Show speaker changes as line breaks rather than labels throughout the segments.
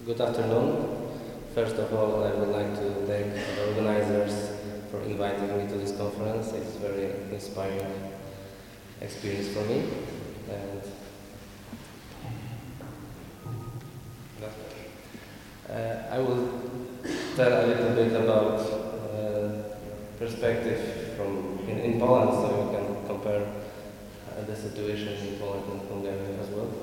Good afternoon. First of all, I would like to thank the organizers for inviting me to this conference. It's a very inspiring experience for me. And I will tell a little bit about perspective in Poland, so we can compare the situation in Poland and Hungary as well.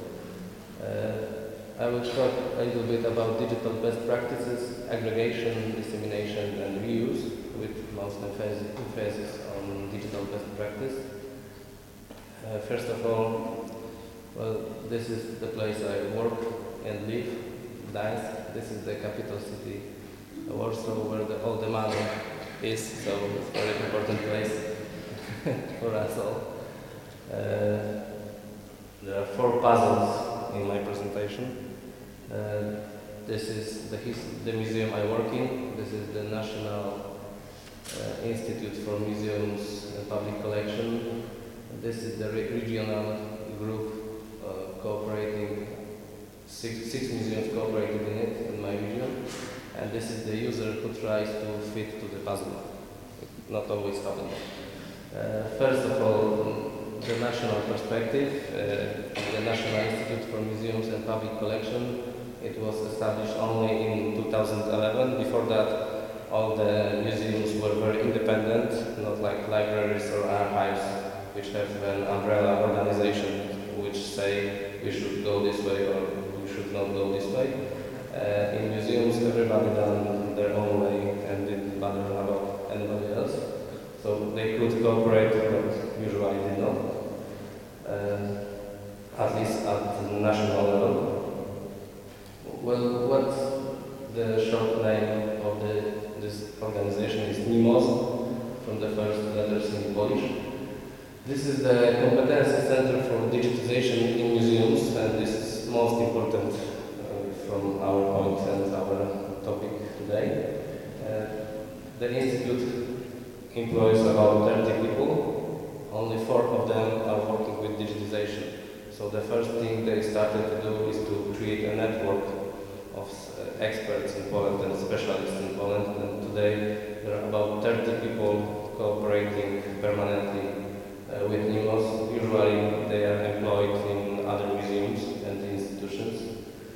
I will talk a little bit about digital best practices, aggregation, dissemination, and reuse, with most emphasis on digital best practice. First of all, well, this is the place I work and live, Gdańsk. This is the capital city, Warsaw, where all the money is, so it's a very important place for us all. There are 4 puzzles in my presentation. This is the museum I work in. This is the National Institute for Museums and Public Collection. This is the regional group cooperating, 6 museums cooperating in it, in my region. And this is the user who tries to fit to the puzzle. It not always happens. First of all, the national perspective, the National Institute for Museums and Public Collection. It was established only in 2011. Before that, all the museums were very independent, not like libraries or archives, which have an umbrella organization which say we should go this way or we should not go this way. In museums, everybody done their own way and didn't bother about anybody else. So they could cooperate, but usually did not, at least at the national level. Well, what the short name of this organization is NIMOZ, from the first letters in Polish. This is the Competency Center for Digitization in Museums, and this is most important from our point and our topic today. The institute employs about 30 people. Only 4 of them are working with digitization. So the first thing they started to do is to create a network of experts in Poland and specialists in Poland. And today there are about 30 people cooperating permanently with NIMOZ. Usually they are employed in other museums and institutions.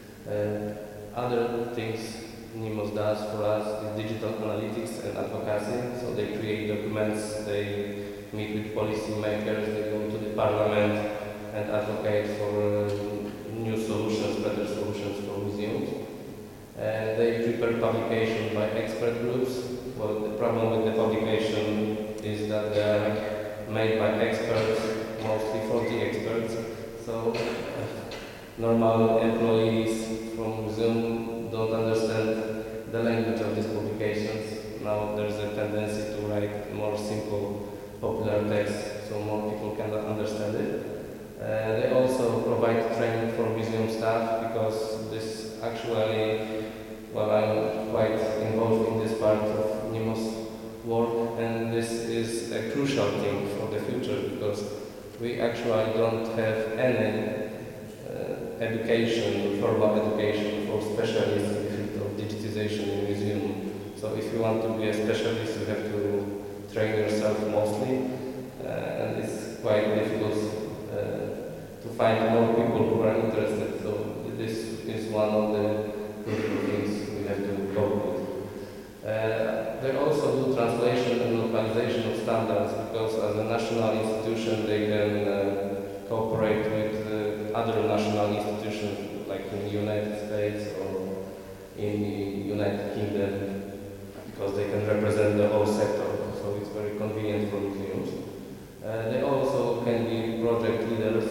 Other things NIMOZ does for us is digital analytics and advocacy. So they create documents, they meet with policy makers, they go to the parliament and advocate for new solutions, better solutions for museums. They prepare publication by expert groups. Well, the problem with the publication is that they are made by experts, mostly 40 experts. So normal employees from museum don't understand the language of these publications. Now there's a tendency to write more simple, popular text so more people can understand it. They also provide training for museum staff, because this actually, well, I'm quite involved in this part of NIMOZ work, and this is a crucial thing for the future, because we actually don't have any education, formal education for specialists in the field of digitization in museum. So if you want to be a specialist, you have to train yourself mostly, and it's quite difficult to find more people who are interested. So this is one of the crucial things we have to cope with. They also do translation and localization of standards, because as a national institution they can cooperate with other national institutions, like in the United States or in the United Kingdom, because they can represent the whole sector, so it's very convenient for museums. They also can be project leaders,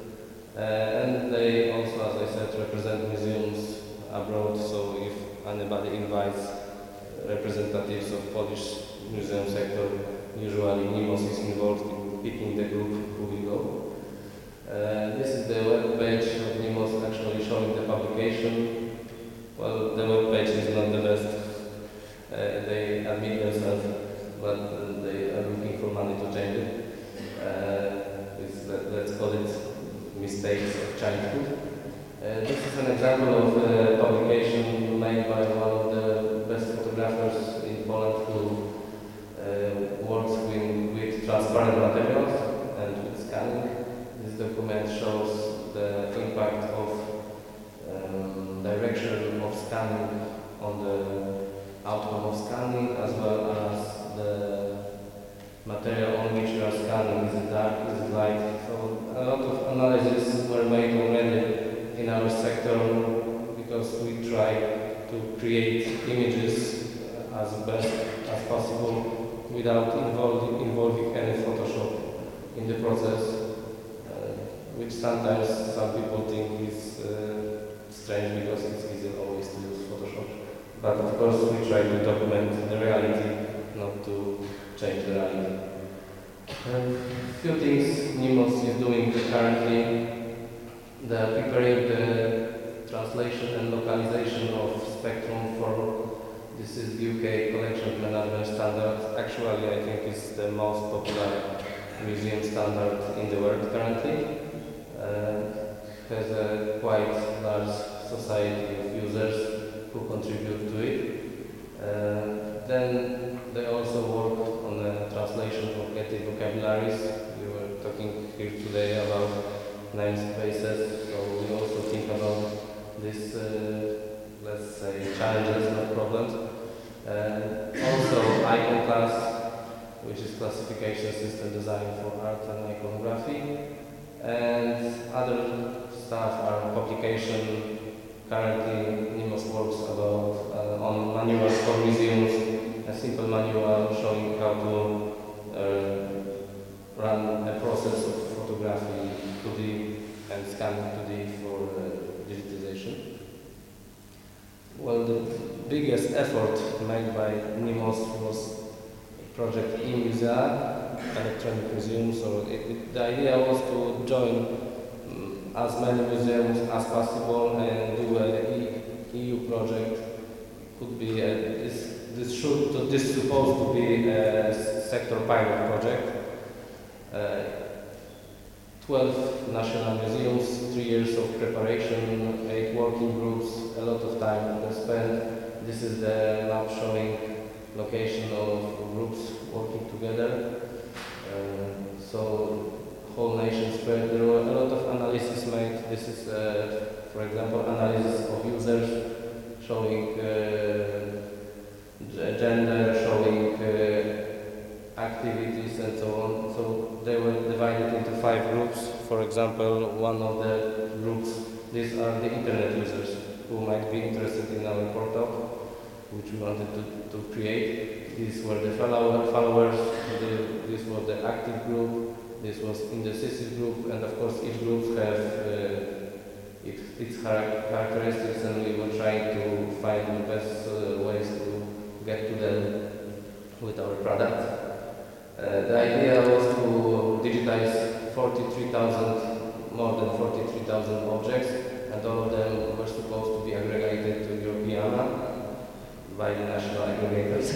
and they also, as I said, represent museums abroad. So if anybody invites representatives of Polish museum sector, usually NIMOZ is involved in picking the group who will go. This is the web page of NIMOZ actually showing the publication. Well, the web page is not the best. They admit themselves, but they are looking for money to change it. Let's call it mistakes of childhood. This is an example example of a publication made by one of the best photographers in Poland who works with transparent materials and with scanning. This document shows the impact of direction of scanning on the outcome of scanning, as well as the material on which you are scanning. Is it dark, is it light? So a lot of analysis were made already in our sector because we try to create images as best as possible without involving any Photoshop in the process, which sometimes some people think is strange because it's easy always to use Photoshop. But of course we try to document the reality, not to change the reality. Few things NIMOS is doing currently. They're preparing the translation and localization of Spectrum for this is the UK collection management standard. Actually, I think it's the most popular museum standard in the world currently. Has a quite large society of users who contribute to it. Then they also work on the translation of Getty vocabularies. We were talking here today about namespaces, so we also think about this, let's say, challenges, not problems. Also Iconclass, which is classification system design for art and iconography. And other stuff are publication. Currently, NIMOS works about on manuals for museums, a simple manual showing how to run a process of photography 2D and scanning 2D for digitization. Well, the biggest effort made by NIMOS was project eMusea, electronic museum. So the idea was to join as many museums as possible and do an EU project. Could be this is supposed to be a sector pilot project. 12 national museums, 3 years of preparation, 8 working groups, a lot of time spent. This is the map showing location of groups working together. So whole nation spread. There were a lot of analysis made. This is, for example, analysis of users showing gender, showing activities and so on. So they were divided into 5 groups. For example, one of the groups, these are the internet users who might be interested in our portal, which we wanted to create. These were the followers, this was the active group, this was indecisive group, and of course each group have its characteristics, and we were trying to find the best ways to get to them with our product. The idea was to digitize more than 43,000 objects, and all of them were supposed to be aggregated to Europeana by the national aggregators.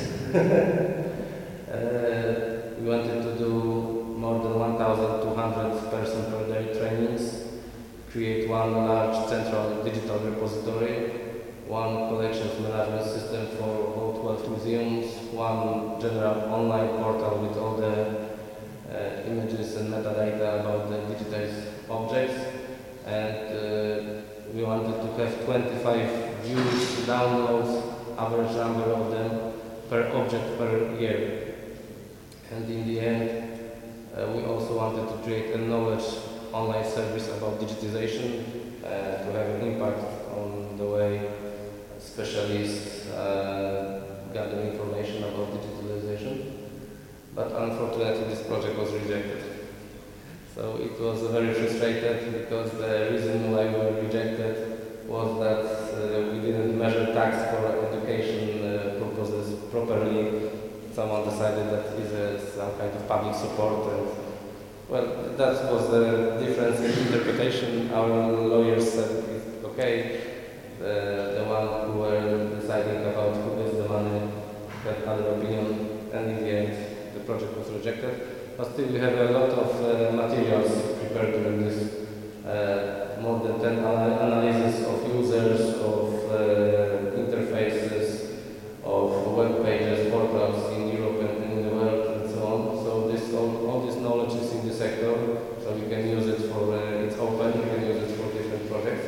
We wanted to do more than 1,200 person per day trainings, create one large central digital repository, one collections management system for all 12 museums, one general online portal with all the images and metadata about the digitized objects, and we wanted to have 25 views, downloads, average number of them per object per year. And in the end, we also wanted to create a knowledge online service about digitization to have an impact on the way specialists gather information about digitalization. But unfortunately, this project was rejected. So it was very frustrated because the reason why we were rejected was that we didn't measure tax for education purposes properly. Someone decided that is some kind of public support, and well, that was the difference in interpretation. Our lawyers said it's okay. The one who were deciding about who gets the money had other opinion, and in the end, the project was rejected. But still, we have a lot of materials prepared during this more than 10 analysis of users, of interfaces, of web pages, portals in Europe and in the world, and so on. So all this knowledge is in the sector, so you can use it for, it's open, you can use it for different projects.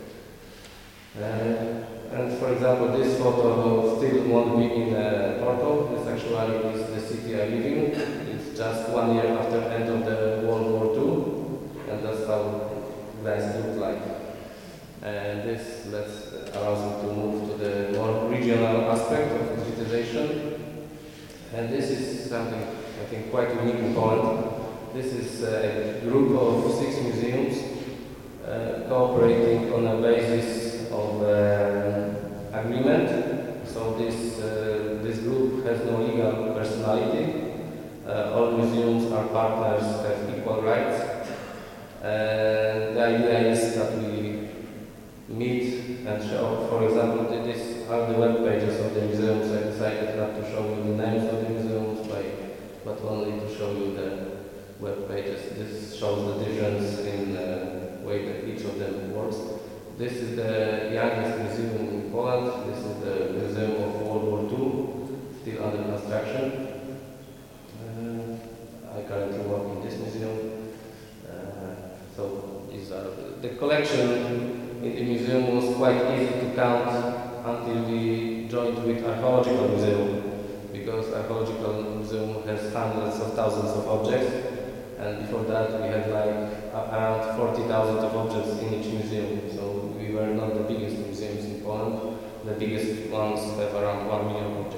And for example, this photo still won't be in Porto. This actually is the city I live in. It's just 1 year after the end of the World War II, and that's how Gdańsk looked like. And this allows me to move to the more regional aspect of digitization. And this is something I think quite unique in Poland. This is a group of 6 museums cooperating on a basis of agreement. So this group has no legal personality. All museums are partners, have equal rights. The idea is that we meet and show, for example, these are the web pages of the museums. I decided not to show you the names of the museums, but only to show you the web pages. This shows the difference in the way that each of them works. This is the youngest museum in Poland. This is the Museum of World War II, still under construction. I currently work in this museum. So these are the collection in the museum was quite easy to count until we joined with Archaeological Museum, because Archaeological Museum has hundreds of thousands of objects, and before that we had like around 40,000 of objects in each museum. So we were not the biggest museums in Poland. The biggest ones have around 1 million objects.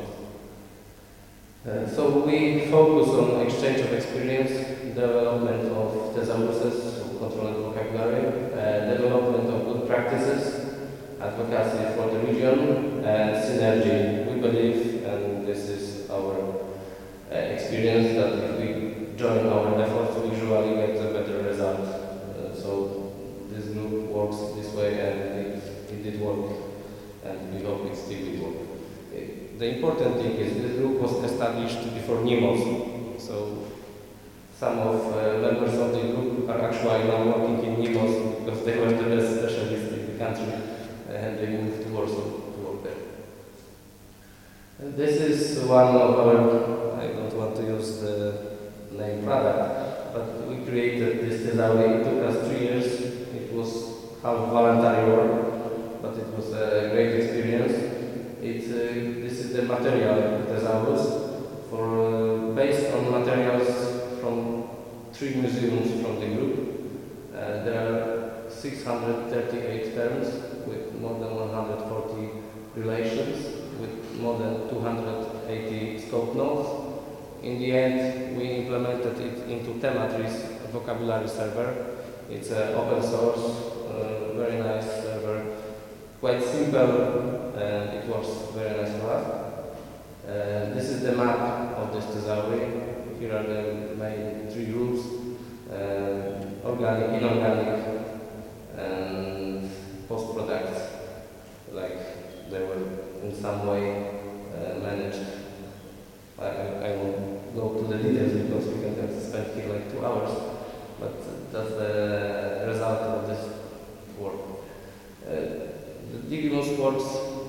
So we focus on exchange of experience, development of thesauruses, controlled vocabulary, development of good practices, advocacy for the region, and synergy. We believe, and this is our experience, that if we join our efforts, we usually get a better result. So this group works this way, and it did work, and we hope it still will work. The important thing is this group was established before NIMOS. So some of members of the group are actually now working in NIMOS because they were the best specialists in the country, and they moved to Warsaw to work there. And this is one of our, I don't want to use the name product, but we created this thesauri. It took us 3 years. It was half voluntary work, but it was a great experience. This is the material thesaurus based on materials from 3 museums from the group. There are 638 terms with more than 140 relations, with more than 280 scope notes. In the end, we implemented it into Tematrice, a vocabulary server. It's an open source, very nice server, quite simple, and it works very nice for us. This is the map of this thesauri. Here are the main 3 groups: organic, inorganic, and post-products, like they were in some way managed. I won't go to the details because we can spend here like 2 hours, but that's the result of this work. The Digimus works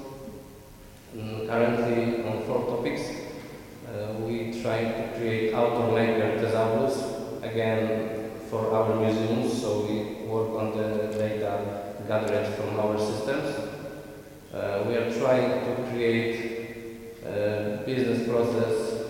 currently on 4 topics. We try to create auto-maker thesaurus, again for our museums, so we work on the data gathered from our systems. We are trying to create business process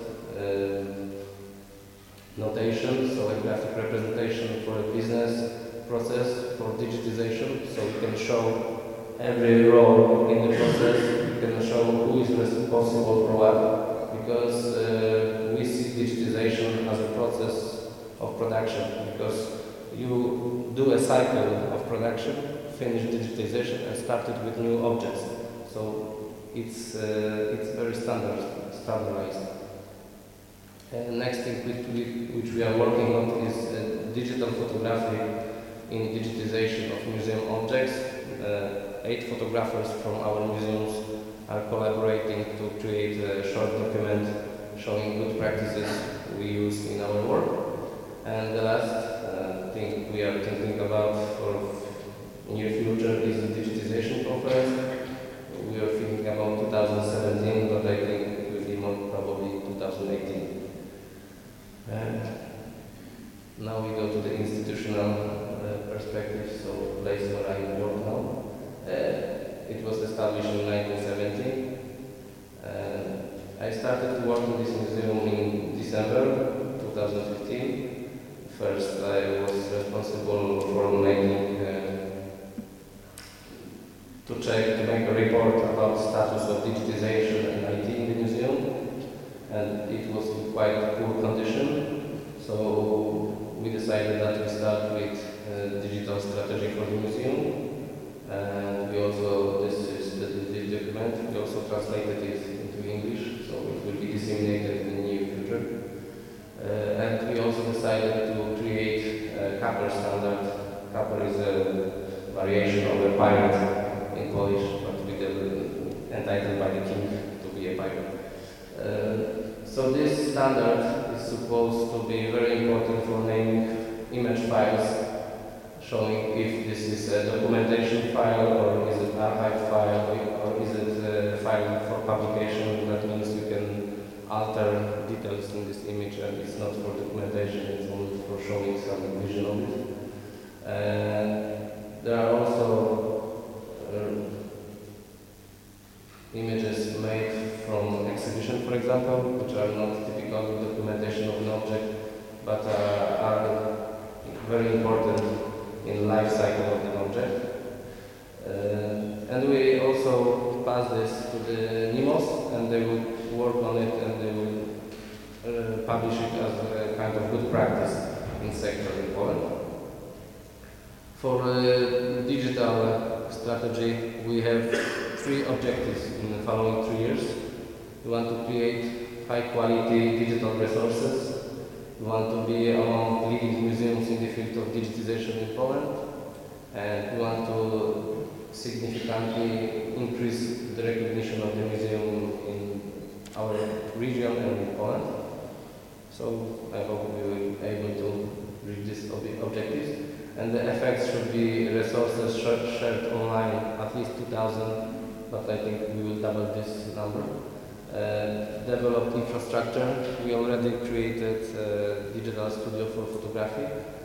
notation, so a graphic representation for a business process for digitization, so we can show every role in the process. We can show who is responsible for what, because we see digitization as a process of production, because you do a cycle of production, finish digitization, and start it with new objects. So it's very standardized. Next thing which we are working on is digital photography in digitization of museum objects. 8 photographers from our museums are collaborating to create a short document showing good practices we use in our work. And the last thing we are thinking about for near future is the digitization conference. We are thinking about 2017, but I think it will be more probably 2018. And now we go to the institutional perspective, so place where I work now. It was established in 1970. I started to work in this museum in December 2015. First, I was responsible for making to make a report about the status of digitization and IT in the museum, and it was in quite poor condition. So we decided that we start with digital strategy for the museum, and we also, this is the document, we also translated it into English, so it will be disseminated in the near future. And we also decided to create a Kapper standard. Kapper is a variation of a pirate in Polish, but with the entitled by the king to be a pirate. So this standard is supposed to be very important for naming image files, showing if this is a documentation file or is it an archive file or is it a file for publication. That means you can alter details in this image and it's not for documentation, it's only for showing some vision of it. There are also images made from exhibition, for example, which are not typical documentation of an object, but are very important in life cycle of the object. And we also pass this to the NIMOS, and they will work on it and they will publish it as a kind of good practice in sector in Poland. For digital strategy, we have 3 objectives in the following 3 years. We want to create high-quality digital resources. We want to be among leading museums in the field of digitization in Poland. And we want to significantly increase the recognition of the museum in our region and in Poland. So I hope we will be able to reach these objectives. And the effects should be resources shared online, at least 2,000, but I think we will double this number. Developed infrastructure. We already created a digital studio for photography.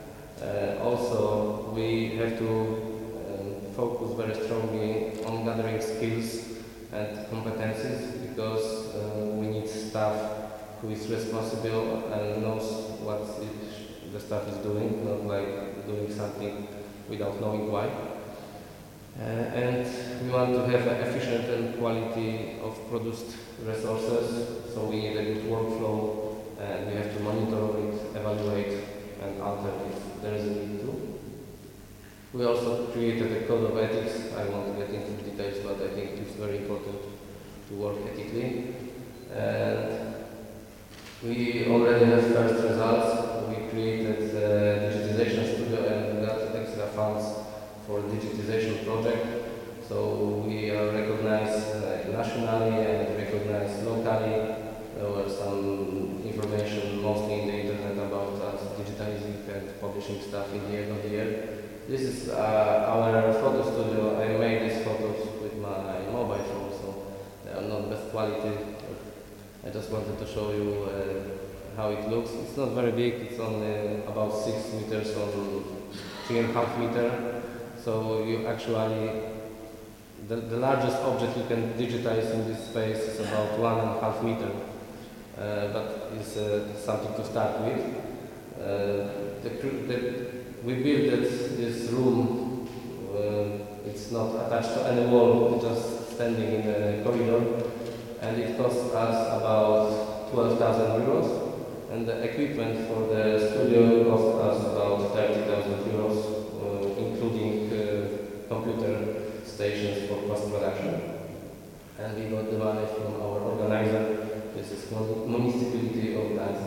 Also, we have to focus very strongly on gathering skills and competencies, because we need staff who is responsible and knows what the staff is doing, not like doing something without knowing why. And we want to have an efficient and quality of produced resources, so we need a good workflow, and we have to monitor it, evaluate, and alter if there is a need to. We also created a code of ethics. I won't get into details, but I think it's very important to work ethically. And we already have first results. We created a digitization studio and got extra funds for the digitization project. So we are recognized nationally and recognized locally. There was some information mostly in the internet about us digitizing and publishing stuff in the end of the year. This is our photo studio. I made these photos with my mobile phone, so they are not best quality. I just wanted to show you how it looks. It's not very big, it's only about 6 meters on 3.5 meters. So you actually, the largest object you can digitize in this space is about 1.5 meters. But it's something to start with. We built this room, it's not attached to any wall, it's just standing in a corridor, and it cost us about 12,000 euros. And the equipment for the studio cost us about 30,000 euros, including computer stations for post-production. And we got the money from our organizer. This is Municipality of Gdańsk.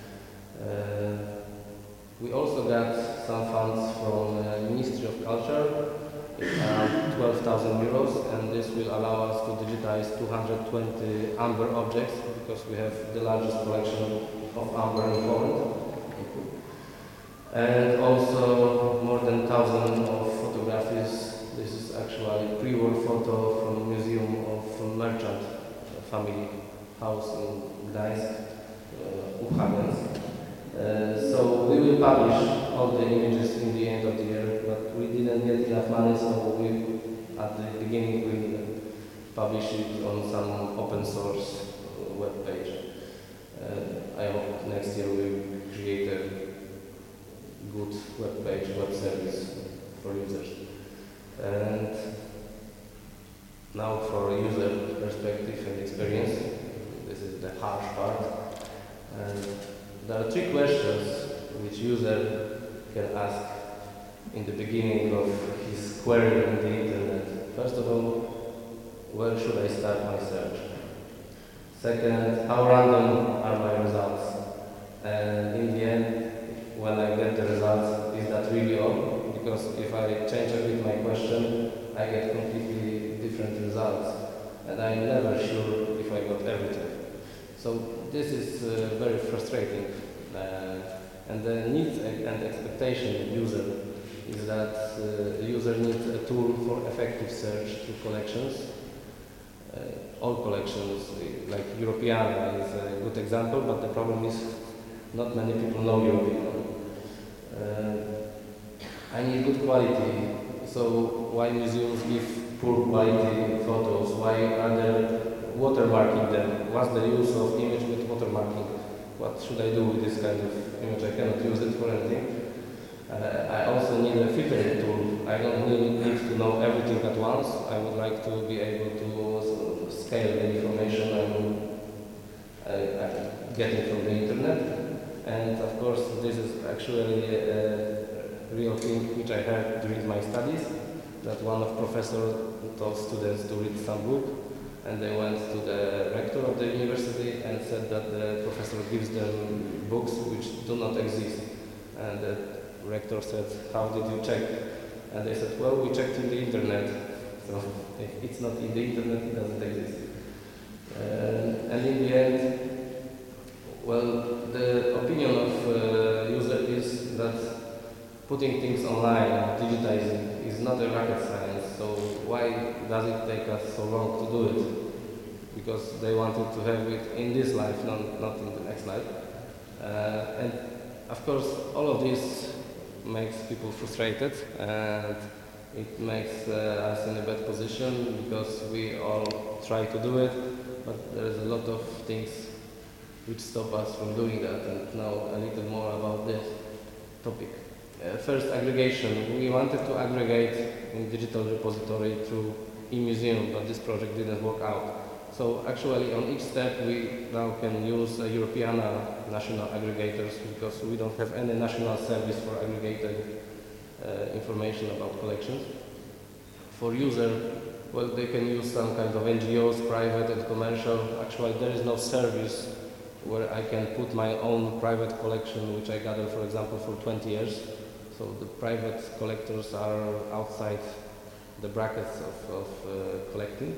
We also got some funds from Ministry of Culture, around 12,000 euros, and this will allow us to digitize 220 amber objects, because we have the largest collection of amber in Poland. And also more than 1,000 of photographies is actually pre-war photo from Museum of Merchant Family House in Gdańsk, Uchaniec. So we will publish all the images in the end of the year, but we didn't get enough money, so at the beginning we publish it on some open source web page. I hope next year we will create a good web page, web service for users. And now for user perspective and experience, this is the harsh part. And there are 3 questions which user can ask in the beginning of his query on the internet. First of all, where should I start my search? Second, how random are my results? And in the end, when I get the results, is that really all? Because if I change a bit my question, I get completely different results. And I'm never sure if I got everything. So this is very frustrating. And the needs and expectation of user is that the user needs a tool for effective search through collections. All collections, like Europeana is a good example, but the problem is not many people know Europeana. I need good quality, so why museums give poor quality photos? Why are they watermarking them? What's the use of image with watermarking? What should I do with this kind of image? I cannot use it for anything. I also need a filtering tool. I don't need to know everything at once. I would like to be able to scale the information I'm getting from the internet. And of course, this is actually a real thing which I heard during my studies, that one of professors told students to read some book, and they went to the rector of the university and said that the professor gives them books which do not exist. And the rector said, how did you check? And they said, well, we checked in the internet. So if it's not in the internet, it doesn't exist. And in the end, well, the opinion of user is that putting things online, digitizing, is not a rocket science. So why does it take us so long to do it? Because they wanted to have it in this life, not in the next life. And of course, all of this makes people frustrated, and it makes us in a bad position because we all try to do it, but there is a lot of things which stop us from doing that. And now a little more about this topic. First, aggregation. We wanted to aggregate in digital repository through eMuseum, but this project didn't work out. So actually on each step we now can use Europeana national aggregators because we don't have any national service for aggregating information about collections. For user, well, they can use some kind of NGOs, private and commercial. Actually there is no service where I can put my own private collection which I gather, for example, for 20 years. So the private collectors are outside the brackets of collecting.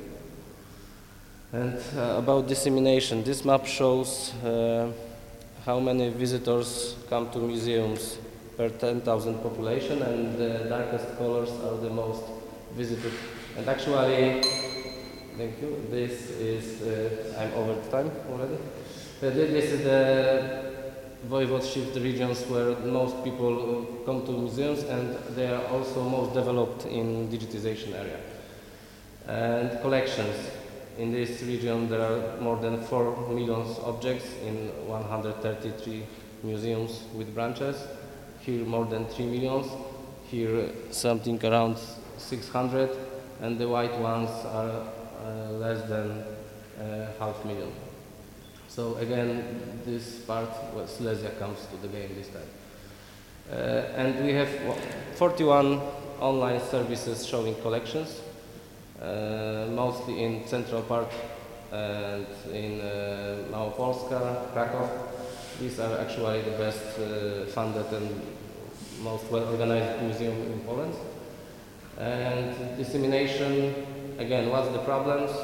And about dissemination, this map shows how many visitors come to museums per 10,000 population, and the darkest colors are the most visited. And actually, thank you, this is, I'm over time already. This is the voivodeship, the regions where most people come to museums, and they are also most developed in digitization area. And collections. In this region there are more than 4 million objects in 133 museums with branches. Here more than 3 million, here something around 600, and the white ones are less than 500,000. So again, this part, well, Silesia comes to the game this time. And we have 41 online services showing collections. Mostly in central part and in Małopolska, Krakow. These are actually the best funded and most well-organized museum in Poland. And dissemination, again, what's the problems?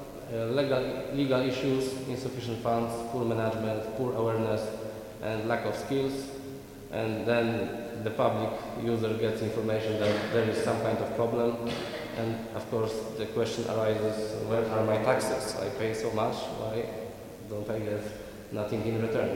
Legal issues, insufficient funds, poor management, poor awareness, and lack of skills. And then the public user gets information that there is some kind of problem, And of course, the question arises, where are my taxes? I pay so much, why don't I get nothing in return?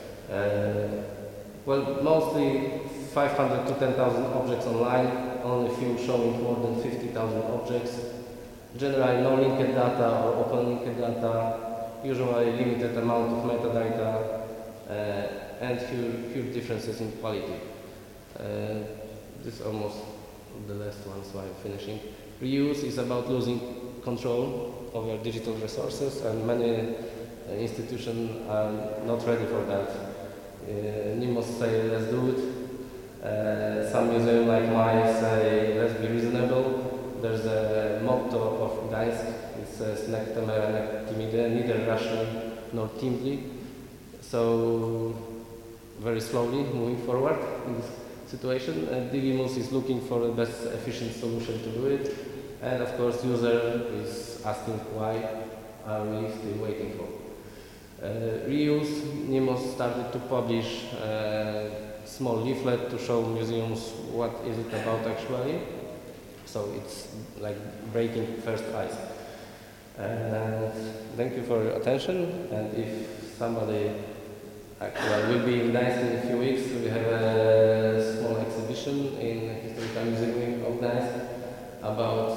Well, mostly 500 to 10,000 objects online, only few showing more than 50,000 objects. Generally, no linked data or open linked data, usually limited amount of metadata, and huge differences in quality. This is almost the last one, so I'm finishing. Reuse is about losing control over digital resources, and many institutions are not ready for that. NIMOS say, let's do it. Some museums like mine say, let's be reasonable. There's a motto of Gdańsk, it says, "Nec temere, nec timide," neither rational nor timidly. So, very slowly moving forward in this situation. And Digimus is looking for the best efficient solution to do it. And of course, user is asking why are we still waiting for. Reuse, NIMOS started to publish a small leaflet to show museums what is it about actually. So it's like breaking first ice. And thank you for your attention. And if somebody actually will be in Gdańsk in a few weeks, we have a small exhibition in Historical Museum of Gdańsk about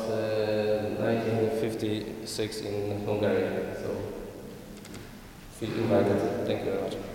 1956 in Hungary. So feel invited. Thank you very much.